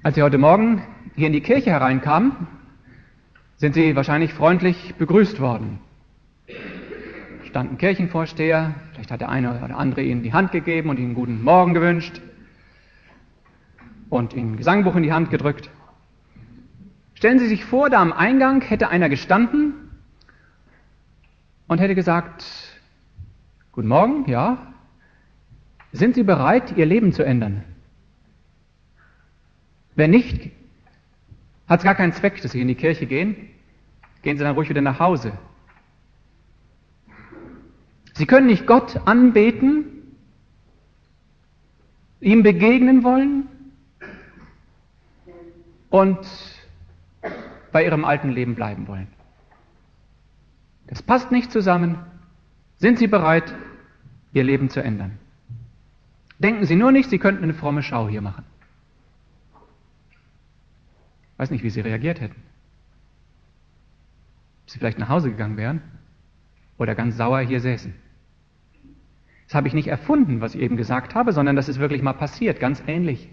Als Sie heute Morgen hier in die Kirche hereinkamen, sind Sie wahrscheinlich freundlich begrüßt worden. Stand ein Kirchenvorsteher, vielleicht hat der eine oder andere Ihnen die Hand gegeben und Ihnen guten Morgen gewünscht und Ihnen ein Gesangbuch in die Hand gedrückt. Stellen Sie sich vor, da am Eingang hätte einer gestanden und hätte gesagt: Guten Morgen, ja. Sind Sie bereit, Ihr Leben zu ändern? Wenn nicht, hat es gar keinen Zweck, dass Sie in die Kirche gehen. Gehen Sie dann ruhig wieder nach Hause. Sie können nicht Gott anbeten, ihm begegnen wollen und bei Ihrem alten Leben bleiben wollen. Das passt nicht zusammen. Sind Sie bereit, Ihr Leben zu ändern? Denken Sie nur nicht, Sie könnten eine fromme Schau hier machen. Ich weiß nicht, wie Sie reagiert hätten. Ob Sie vielleicht nach Hause gegangen wären oder ganz sauer hier säßen. Das habe ich nicht erfunden, was ich eben gesagt habe, sondern das ist wirklich mal passiert, ganz ähnlich.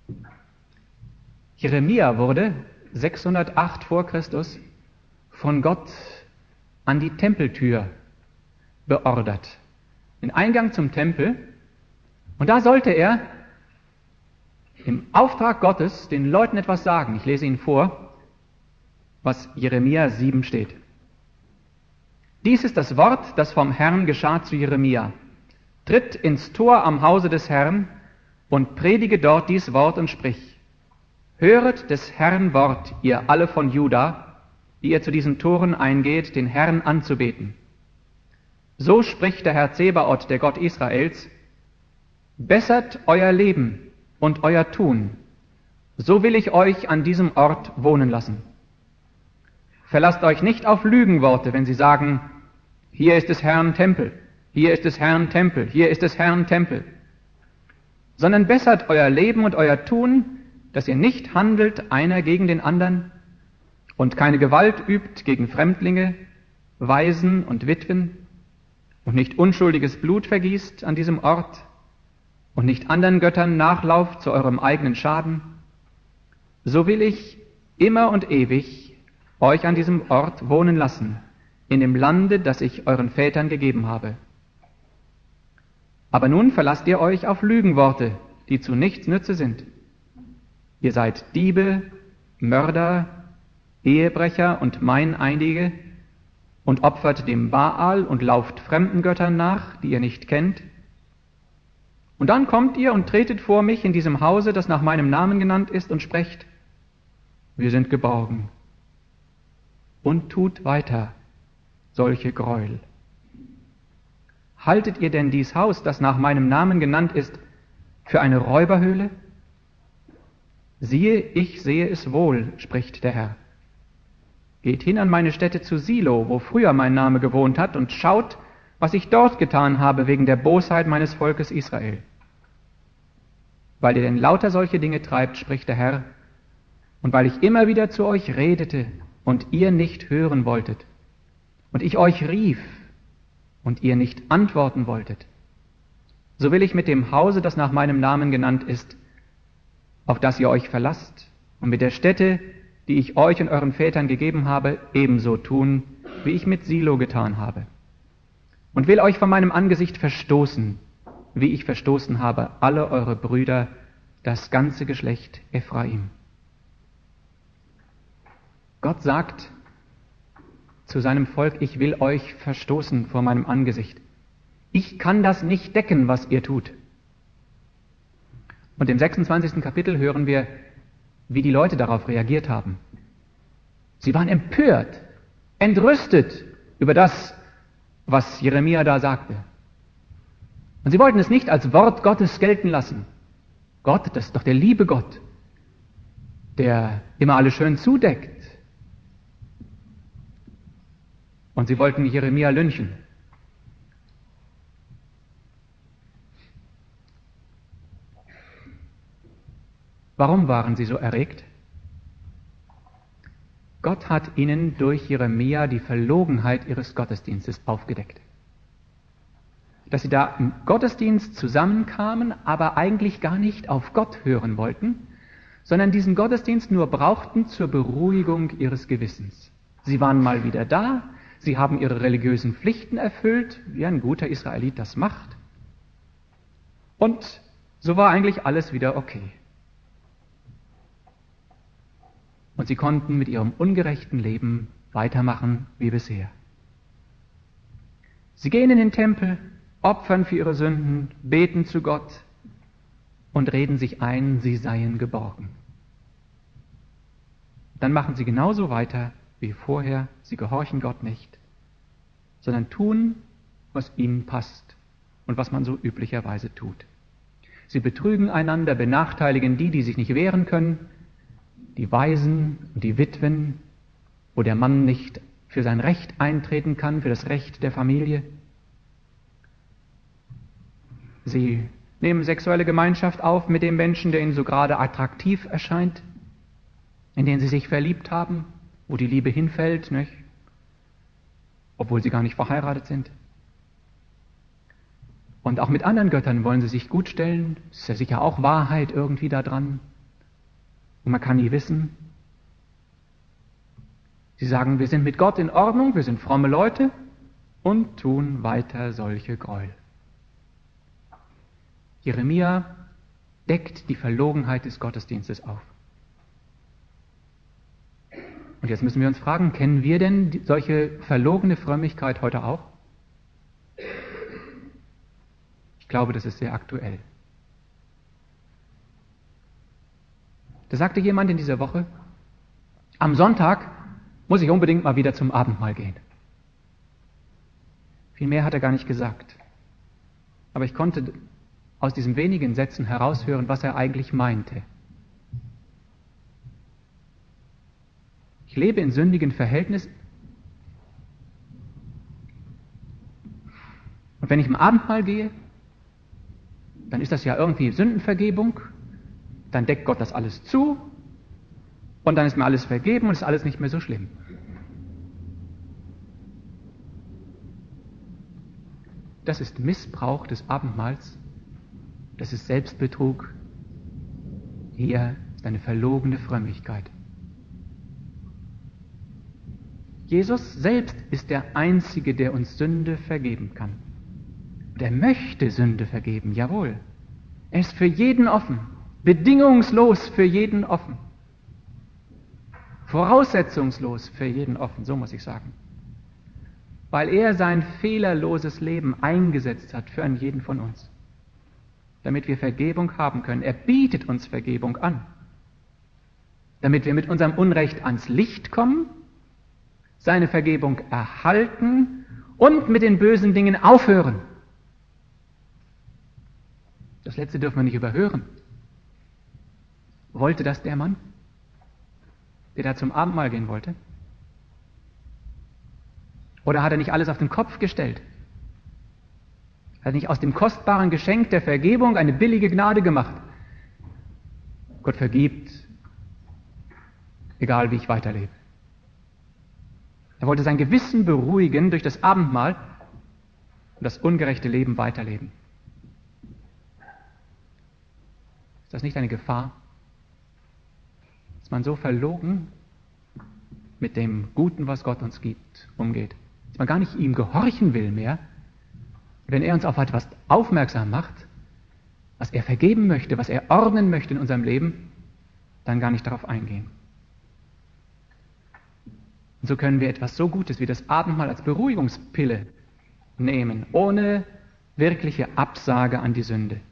Jeremia wurde 608 vor Christus von Gott an die Tempeltür beordert. Den Eingang zum Tempel. Und da sollte er im Auftrag Gottes den Leuten etwas sagen. Ich lese Ihnen vor, was Jeremia 7 steht. Dies ist das Wort, das vom Herrn geschah zu Jeremia. Tritt ins Tor am Hause des Herrn und predige dort dies Wort und sprich: Höret des Herrn Wort, ihr alle von Juda, die ihr zu diesen Toren eingeht, den Herrn anzubeten. So spricht der Herr Zebaoth, der Gott Israels: Bessert euer Leben und euer Tun, so will ich euch an diesem Ort wohnen lassen. Verlasst euch nicht auf Lügenworte, wenn sie sagen: Hier ist des Herrn Tempel, hier ist des Herrn Tempel, hier ist des Herrn Tempel. Sondern bessert euer Leben und euer Tun, dass ihr nicht handelt einer gegen den anderen und keine Gewalt übt gegen Fremdlinge, Waisen und Witwen und nicht unschuldiges Blut vergießt an diesem Ort und nicht anderen Göttern nachlauft zu eurem eigenen Schaden. So will ich immer und ewig euch an diesem Ort wohnen lassen, in dem Lande, das ich euren Vätern gegeben habe. Aber nun verlasst ihr euch auf Lügenworte, die zu nichts Nütze sind. Ihr seid Diebe, Mörder, Ehebrecher und Meineidige und opfert dem Baal und lauft fremden Göttern nach, die ihr nicht kennt. Und dann kommt ihr und tretet vor mich in diesem Hause, das nach meinem Namen genannt ist, und sprecht: Wir sind geborgen. Und tut weiter solche Gräuel. Haltet ihr denn dies Haus, das nach meinem Namen genannt ist, für eine Räuberhöhle? Siehe, ich sehe es wohl, spricht der Herr. Geht hin an meine Stätte zu Silo, wo früher mein Name gewohnt hat, und schaut, was ich dort getan habe wegen der Bosheit meines Volkes Israel. Weil ihr denn lauter solche Dinge treibt, spricht der Herr, und weil ich immer wieder zu euch redete und ihr nicht hören wolltet, und ich euch rief und ihr nicht antworten wolltet, so will ich mit dem Hause, das nach meinem Namen genannt ist, auf das ihr euch verlasst, und mit der Stätte, die ich euch und euren Vätern gegeben habe, ebenso tun, wie ich mit Silo getan habe. Und will euch von meinem Angesicht verstoßen, wie ich verstoßen habe alle eure Brüder, das ganze Geschlecht Ephraim. Gott sagt zu seinem Volk: Ich will euch verstoßen vor meinem Angesicht. Ich kann das nicht decken, was ihr tut. Und im 26. Kapitel hören wir, wie die Leute darauf reagiert haben. Sie waren empört, entrüstet über das, was Jeremia da sagte. Und sie wollten es nicht als Wort Gottes gelten lassen. Gott, das ist doch der liebe Gott, der immer alles schön zudeckt. Und sie wollten Jeremia lynchen. Warum waren sie so erregt? Gott hat ihnen durch Jeremia die Verlogenheit ihres Gottesdienstes aufgedeckt. Dass sie da im Gottesdienst zusammenkamen, aber eigentlich gar nicht auf Gott hören wollten, sondern diesen Gottesdienst nur brauchten zur Beruhigung ihres Gewissens. Sie waren mal wieder da, sie haben ihre religiösen Pflichten erfüllt, wie ein guter Israelit das macht. Und so war eigentlich alles wieder okay. Und sie konnten mit ihrem ungerechten Leben weitermachen wie bisher. Sie gehen in den Tempel, opfern für ihre Sünden, beten zu Gott und reden sich ein, sie seien geborgen. Dann machen sie genauso weiter wie vorher, sie gehorchen Gott nicht, sondern tun, was ihnen passt und was man so üblicherweise tut. Sie betrügen einander, benachteiligen die sich nicht wehren können, die Waisen und die Witwen, wo der Mann nicht für sein Recht eintreten kann, für das Recht der Familie. Sie nehmen sexuelle Gemeinschaft auf mit dem Menschen, der ihnen so gerade attraktiv erscheint, in den sie sich verliebt haben, wo die Liebe hinfällt, nicht? Obwohl sie gar nicht verheiratet sind. Und auch mit anderen Göttern wollen sie sich gut stellen. Ist ja sicher auch Wahrheit irgendwie da dran. Und man kann nie wissen. Sie sagen, wir sind mit Gott in Ordnung, wir sind fromme Leute und tun weiter solche Gräuel. Jeremia deckt die Verlogenheit des Gottesdienstes auf. Und jetzt müssen wir uns fragen, kennen wir denn solche verlogene Frömmigkeit heute auch? Ich glaube, das ist sehr aktuell. Da sagte jemand in dieser Woche, am Sonntag muss ich unbedingt mal wieder zum Abendmahl gehen. Viel mehr hat er gar nicht gesagt. Aber ich konnte aus diesen wenigen Sätzen heraushören, was er eigentlich meinte. Ich lebe in sündigen Verhältnissen. Und wenn ich im Abendmahl gehe, dann ist das ja irgendwie Sündenvergebung. Dann deckt Gott das alles zu. Und dann ist mir alles vergeben und ist alles nicht mehr so schlimm. Das ist Missbrauch des Abendmahls. Das ist Selbstbetrug. Hier ist eine verlogene Frömmigkeit. Jesus selbst ist der Einzige, der uns Sünde vergeben kann. Und er möchte Sünde vergeben, jawohl. Er ist für jeden offen, bedingungslos für jeden offen. Voraussetzungslos für jeden offen, so muss ich sagen. Weil er sein fehlerloses Leben eingesetzt hat für einen jeden von uns. Damit wir Vergebung haben können. Er bietet uns Vergebung an. Damit wir mit unserem Unrecht ans Licht kommen, seine Vergebung erhalten und mit den bösen Dingen aufhören. Das Letzte dürfen wir nicht überhören. Wollte das der Mann, der da zum Abendmahl gehen wollte? Oder hat er nicht alles auf den Kopf gestellt? Hat er nicht aus dem kostbaren Geschenk der Vergebung eine billige Gnade gemacht? Gott vergibt, egal wie ich weiterlebe. Er wollte sein Gewissen beruhigen durch das Abendmahl und das ungerechte Leben weiterleben. Ist das nicht eine Gefahr? Dass man so verlogen mit dem Guten, was Gott uns gibt, umgeht. Dass man gar nicht ihm gehorchen will mehr, wenn er uns auf etwas aufmerksam macht, was er vergeben möchte, was er ordnen möchte in unserem Leben, dann gar nicht darauf eingehen. Und so können wir etwas so Gutes wie das Abendmahl als Beruhigungspille nehmen, ohne wirkliche Absage an die Sünde.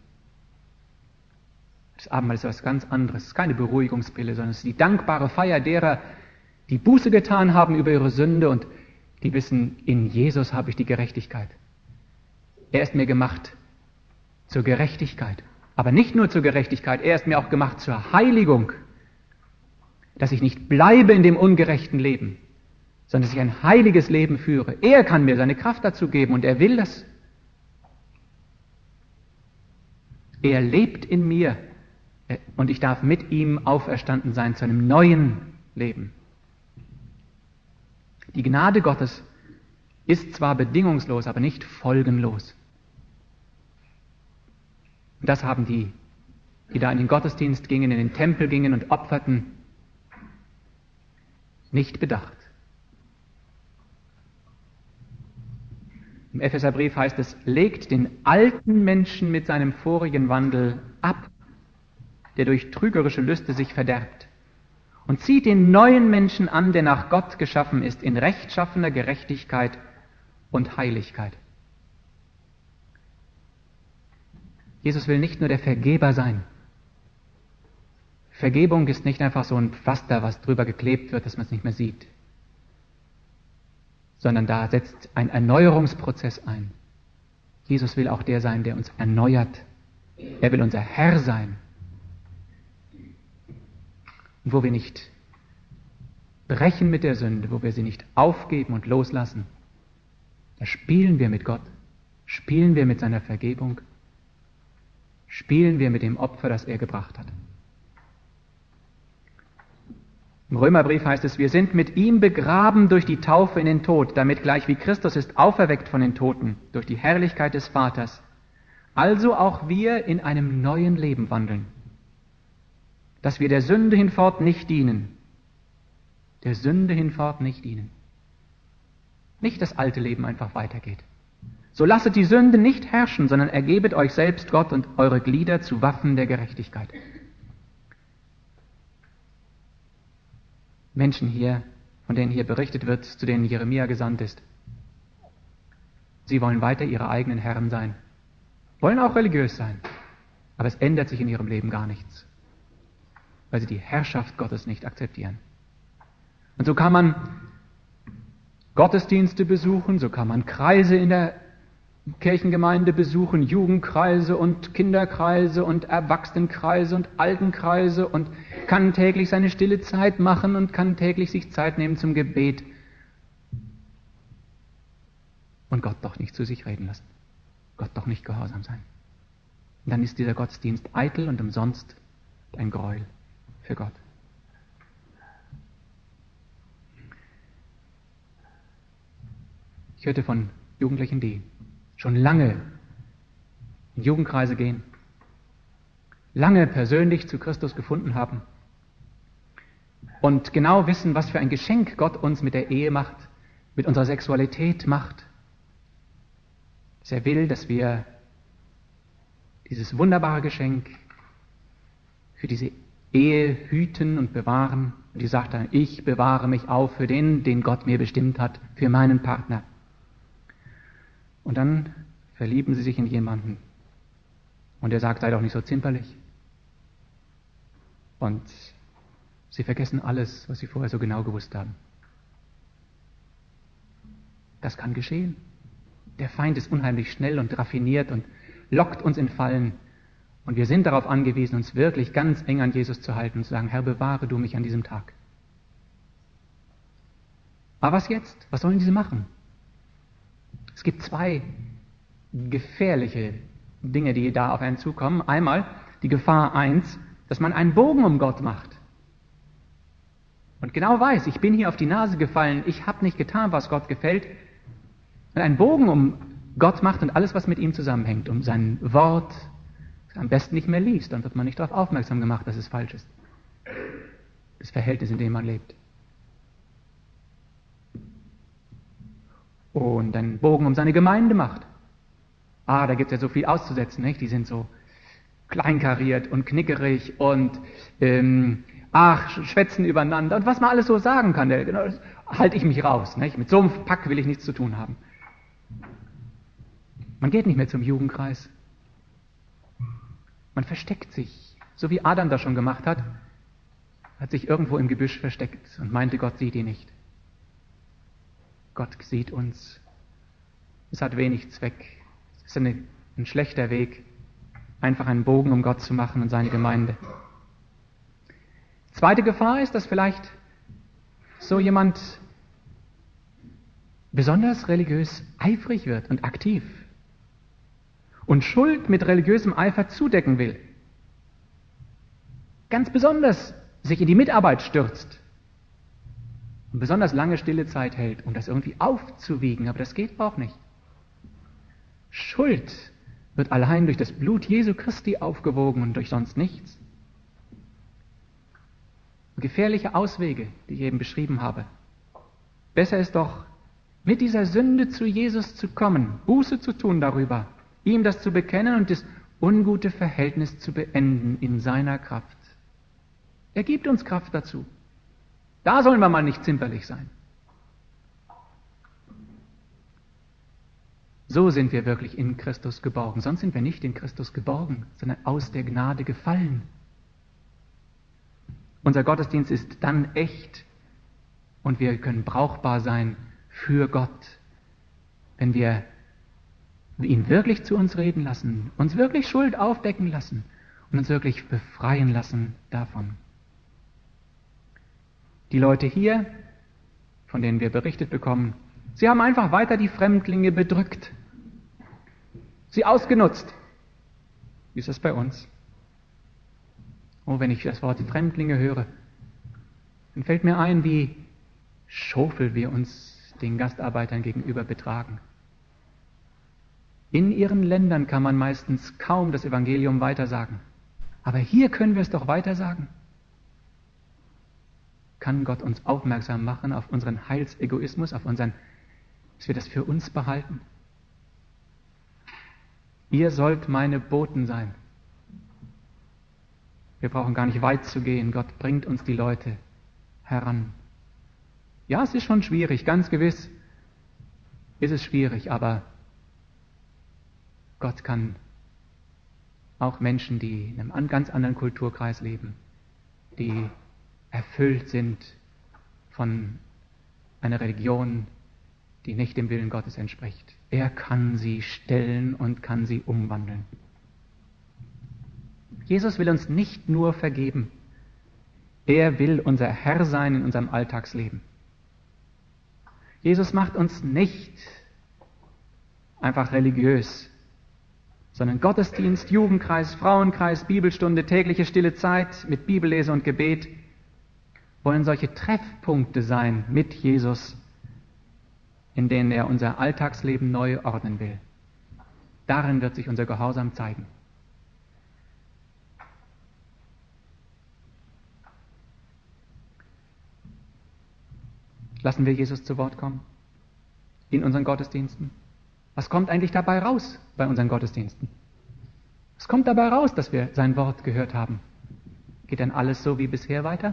Das Abendmahl ist etwas ganz anderes. Es ist keine Beruhigungspille, sondern es ist die dankbare Feier derer, die Buße getan haben über ihre Sünde und die wissen, in Jesus habe ich die Gerechtigkeit. Er ist mir gemacht zur Gerechtigkeit. Aber nicht nur zur Gerechtigkeit, er ist mir auch gemacht zur Heiligung. Dass ich nicht bleibe in dem ungerechten Leben, sondern dass ich ein heiliges Leben führe. Er kann mir seine Kraft dazu geben und er will das. Er lebt in mir und ich darf mit ihm auferstanden sein zu einem neuen Leben. Die Gnade Gottes ist zwar bedingungslos, aber nicht folgenlos. Und das haben die die da in den Gottesdienst gingen, in den Tempel gingen und opferten, nicht bedacht. Im Epheserbrief heißt es, legt den alten Menschen mit seinem vorigen Wandel ab, der durch trügerische Lüste sich verderbt, und zieht den neuen Menschen an, der nach Gott geschaffen ist, in rechtschaffener Gerechtigkeit und Heiligkeit. Jesus will nicht nur der Vergeber sein. Vergebung ist nicht einfach so ein Pflaster, was drüber geklebt wird, dass man es nicht mehr sieht, sondern da setzt ein Erneuerungsprozess ein. Jesus will auch der sein, der uns erneuert. Er will unser Herr sein. Und wo wir nicht brechen mit der Sünde, wo wir sie nicht aufgeben und loslassen, da spielen wir mit Gott, spielen wir mit seiner Vergebung, spielen wir mit dem Opfer, das er gebracht hat. Im Römerbrief heißt es, wir sind mit ihm begraben durch die Taufe in den Tod, damit gleich wie Christus ist auferweckt von den Toten durch die Herrlichkeit des Vaters, also auch wir in einem neuen Leben wandeln, dass wir der Sünde hinfort nicht dienen. Der Sünde hinfort nicht dienen. Nicht das alte Leben einfach weitergeht. So lasset die Sünde nicht herrschen, sondern ergebet euch selbst Gott und eure Glieder zu Waffen der Gerechtigkeit. Menschen hier, von denen hier berichtet wird, zu denen Jeremia gesandt ist. Sie wollen weiter ihre eigenen Herren sein, wollen auch religiös sein, aber es ändert sich in ihrem Leben gar nichts, weil sie die Herrschaft Gottes nicht akzeptieren. Und so kann man Gottesdienste besuchen, so kann man Kreise in der Kirchengemeinde besuchen, Jugendkreise und Kinderkreise und Erwachsenenkreise und Altenkreise und kann täglich seine stille Zeit machen und kann täglich sich Zeit nehmen zum Gebet und Gott doch nicht zu sich reden lassen, Gott doch nicht gehorsam sein. Und dann ist dieser Gottesdienst eitel und umsonst ein Gräuel für Gott. Ich hörte von Jugendlichen, die schon lange in Jugendkreise gehen, lange persönlich zu Christus gefunden haben und genau wissen, was für ein Geschenk Gott uns mit der Ehe macht, mit unserer Sexualität macht. Dass er will, dass wir dieses wunderbare Geschenk für diese Ehe hüten und bewahren. Und die sagt dann, ich bewahre mich auf für den, den Gott mir bestimmt hat, für meinen Partner. Und dann verlieben sie sich in jemanden. Und er sagt, sei doch nicht so zimperlich. Und sie vergessen alles, was sie vorher so genau gewusst haben. Das kann geschehen. Der Feind ist unheimlich schnell und raffiniert und lockt uns in Fallen. Und wir sind darauf angewiesen, uns wirklich ganz eng an Jesus zu halten und zu sagen, Herr, bewahre du mich an diesem Tag. Aber was jetzt? Was sollen diese machen? Es gibt zwei gefährliche Dinge, die da auf einen zukommen. Einmal die Gefahr 1, dass man einen Bogen um Gott macht. Und genau weiß, ich bin hier auf die Nase gefallen, ich habe nicht getan, was Gott gefällt. Und einen Bogen um Gott macht und alles, was mit ihm zusammenhängt, um sein Wort, am besten nicht mehr liest, dann wird man nicht darauf aufmerksam gemacht, dass es falsch ist. Das Verhältnis, in dem man lebt. Und einen Bogen um seine Gemeinde macht. Da gibt es ja so viel auszusetzen, nicht? Die sind so kleinkariert und knickerig und schwätzen übereinander und was man alles so sagen kann, halte ich mich raus, nicht? Mit so einem Pack will ich nichts zu tun haben. Man geht nicht mehr zum Jugendkreis. Man versteckt sich, so wie Adam das schon gemacht hat sich irgendwo im Gebüsch versteckt und meinte, Gott sieht ihn nicht. Gott sieht uns. Es hat wenig Zweck. Es ist ein schlechter Weg, einfach einen Bogen um Gott zu machen und seine Gemeinde. Zweite Gefahr ist, dass vielleicht so jemand besonders religiös eifrig wird und aktiv und Schuld mit religiösem Eifer zudecken will. Ganz besonders sich in die Mitarbeit stürzt und besonders lange stille Zeit hält, um das irgendwie aufzuwiegen, aber das geht auch nicht. Schuld wird allein durch das Blut Jesu Christi aufgewogen und durch sonst nichts. Gefährliche Auswege, die ich eben beschrieben habe. Besser ist doch, mit dieser Sünde zu Jesus zu kommen, Buße zu tun darüber, ihm das zu bekennen und das ungute Verhältnis zu beenden in seiner Kraft. Er gibt uns Kraft dazu. Da sollen wir mal nicht zimperlich sein. So sind wir wirklich in Christus geborgen. Sonst sind wir nicht in Christus geborgen, sondern aus der Gnade gefallen. Unser Gottesdienst ist dann echt und wir können brauchbar sein für Gott, wenn wir ihn wirklich zu uns reden lassen, uns wirklich Schuld aufdecken lassen und uns wirklich befreien lassen davon. Die Leute hier, von denen wir berichtet bekommen, sie haben einfach weiter die Fremdlinge bedrückt, sie ausgenutzt. Wie ist das bei uns? Oh, wenn ich das Wort Fremdlinge höre, dann fällt mir ein, wie schofel wir uns den Gastarbeitern gegenüber betragen. In ihren Ländern kann man meistens kaum das Evangelium weitersagen. Aber hier können wir es doch weitersagen. Kann Gott uns aufmerksam machen auf unseren Heilsegoismus, auf unseren, dass wir das für uns behalten? Ihr sollt meine Boten sein. Wir brauchen gar nicht weit zu gehen. Gott bringt uns die Leute heran. Ja, es ist schon schwierig, ganz gewiss ist es schwierig, aber Gott kann auch Menschen, die in einem ganz anderen Kulturkreis leben, die erfüllt sind von einer Religion, die nicht dem Willen Gottes entspricht. Er kann sie stellen und kann sie umwandeln. Jesus will uns nicht nur vergeben, er will unser Herr sein in unserem Alltagsleben. Jesus macht uns nicht einfach religiös, sondern Gottesdienst, Jugendkreis, Frauenkreis, Bibelstunde, tägliche stille Zeit mit Bibellese und Gebet wollen solche Treffpunkte sein mit Jesus, in denen er unser Alltagsleben neu ordnen will. Darin wird sich unser Gehorsam zeigen. Lassen wir Jesus zu Wort kommen in unseren Gottesdiensten. Was kommt eigentlich dabei raus bei unseren Gottesdiensten? Was kommt dabei raus, dass wir sein Wort gehört haben? Geht dann alles so wie bisher weiter?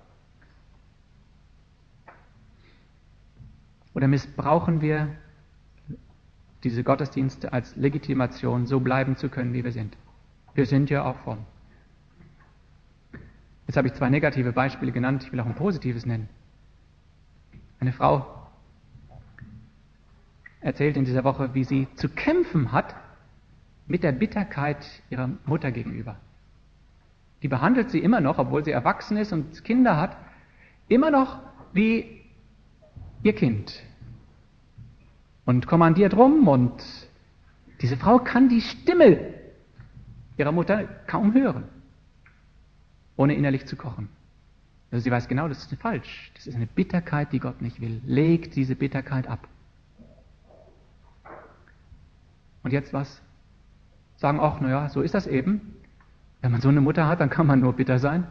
Oder missbrauchen wir diese Gottesdienste als Legitimation, so bleiben zu können, wie wir sind? Wir sind ja auch fromm. Jetzt habe ich 2 negative Beispiele genannt, ich will auch ein positives nennen. Eine Frau erzählt in dieser Woche, wie sie zu kämpfen hat mit der Bitterkeit ihrer Mutter gegenüber. Die behandelt sie immer noch, obwohl sie erwachsen ist und Kinder hat, immer noch wie ihr Kind. Und kommandiert rum und diese Frau kann die Stimme ihrer Mutter kaum hören, ohne innerlich zu kochen. Also sie weiß genau, das ist falsch. Das ist eine Bitterkeit, die Gott nicht will. Legt diese Bitterkeit ab. Und jetzt was? Sagen auch, naja, so ist das eben. Wenn man so eine Mutter hat, dann kann man nur bitter sein.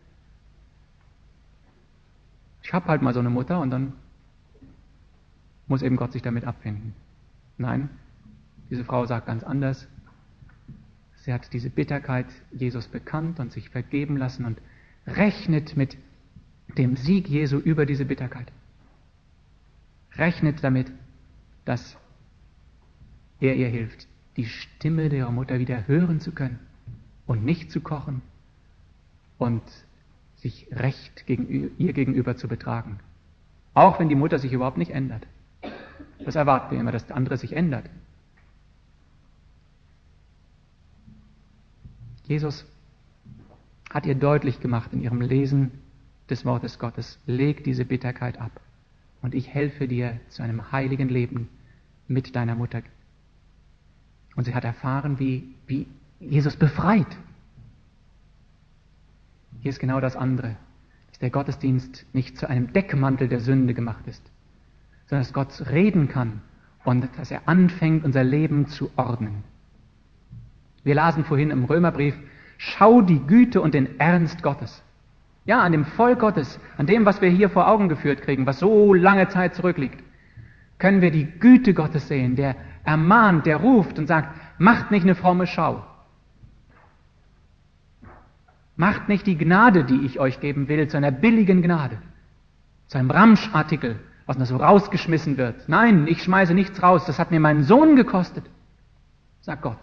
Ich habe halt mal so eine Mutter und dann muss eben Gott sich damit abfinden. Nein, diese Frau sagt ganz anders. Sie hat diese Bitterkeit Jesus bekannt und sich vergeben lassen und rechnet mit dem Sieg Jesu über diese Bitterkeit. Rechnet damit, dass er ihr hilft, die Stimme ihrer Mutter wieder hören zu können und nicht zu kochen und sich recht ihr gegenüber zu betragen. Auch wenn die Mutter sich überhaupt nicht ändert. Das erwarten wir immer, dass der andere sich ändert. Jesus hat ihr deutlich gemacht in ihrem Lesen des Wortes Gottes, leg diese Bitterkeit ab und ich helfe dir zu einem heiligen Leben mit deiner Mutter. Und sie hat erfahren, wie Jesus befreit. Hier ist genau das andere, dass der Gottesdienst nicht zu einem Deckmantel der Sünde gemacht ist, sondern dass Gott reden kann und dass er anfängt, unser Leben zu ordnen. Wir lasen vorhin im Römerbrief, schau die Güte und den Ernst Gottes. Ja, an dem Volk Gottes, an dem, was wir hier vor Augen geführt kriegen, was so lange Zeit zurückliegt, können wir die Güte Gottes sehen, der ermahnt, der ruft und sagt, macht nicht eine fromme Schau. Macht nicht die Gnade, die ich euch geben will, zu einer billigen Gnade, zu einem Ramschartikel, was nur so rausgeschmissen wird. Nein, ich schmeiße nichts raus, das hat mir meinen Sohn gekostet, sagt Gott.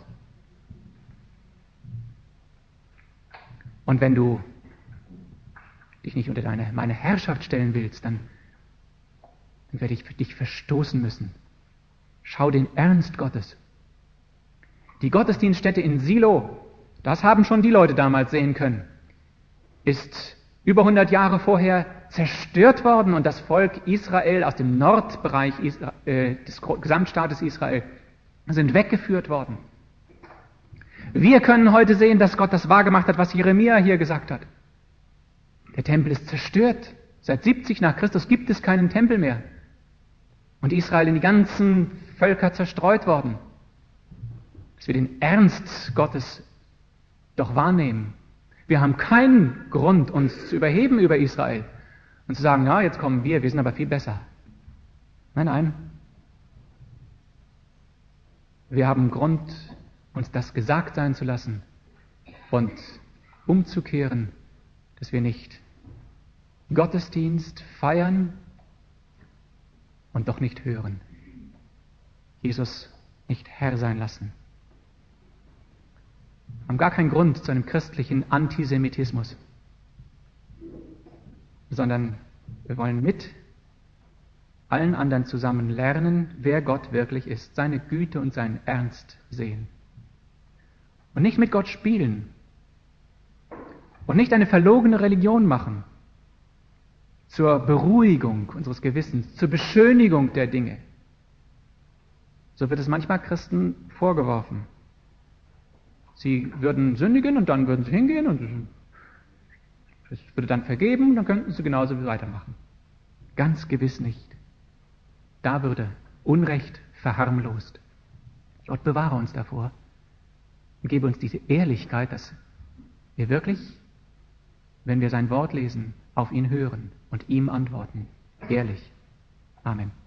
Und wenn du dich nicht unter meine Herrschaft stellen willst, dann werde ich dich verstoßen müssen. Schau den Ernst Gottes. Die Gottesdienststätte in Silo, das haben schon die Leute damals sehen können, ist über 100 Jahre vorher zerstört worden und das Volk Israel aus dem Nordbereich des Gesamtstaates Israel sind weggeführt worden. Wir können heute sehen, dass Gott das wahrgemacht hat, was Jeremia hier gesagt hat. Der Tempel ist zerstört. Seit 70 nach Christus gibt es keinen Tempel mehr. Und Israel in die ganzen Völker zerstreut worden. Dass wir den Ernst Gottes doch wahrnehmen. Wir haben keinen Grund, uns zu überheben über Israel und zu sagen, ja, jetzt kommen wir sind aber viel besser. Nein, nein. Wir haben Grund, uns das gesagt sein zu lassen und umzukehren, dass wir nicht Gottesdienst feiern und doch nicht hören. Jesus nicht Herr sein lassen. Wir haben gar keinen Grund zu einem christlichen Antisemitismus, sondern wir wollen mit allen anderen zusammen lernen, wer Gott wirklich ist, seine Güte und seinen Ernst sehen. Und nicht mit Gott spielen und nicht eine verlogene Religion machen, zur Beruhigung unseres Gewissens, zur Beschönigung der Dinge. So wird es manchmal Christen vorgeworfen. Sie würden sündigen und dann würden sie hingehen und es würde dann vergeben und dann könnten sie genauso weitermachen. Ganz gewiss nicht. Da würde Unrecht verharmlost. Gott bewahre uns davor und gebe uns diese Ehrlichkeit, dass wir wirklich, wenn wir sein Wort lesen, auf ihn hören und ihm antworten. Ehrlich. Amen.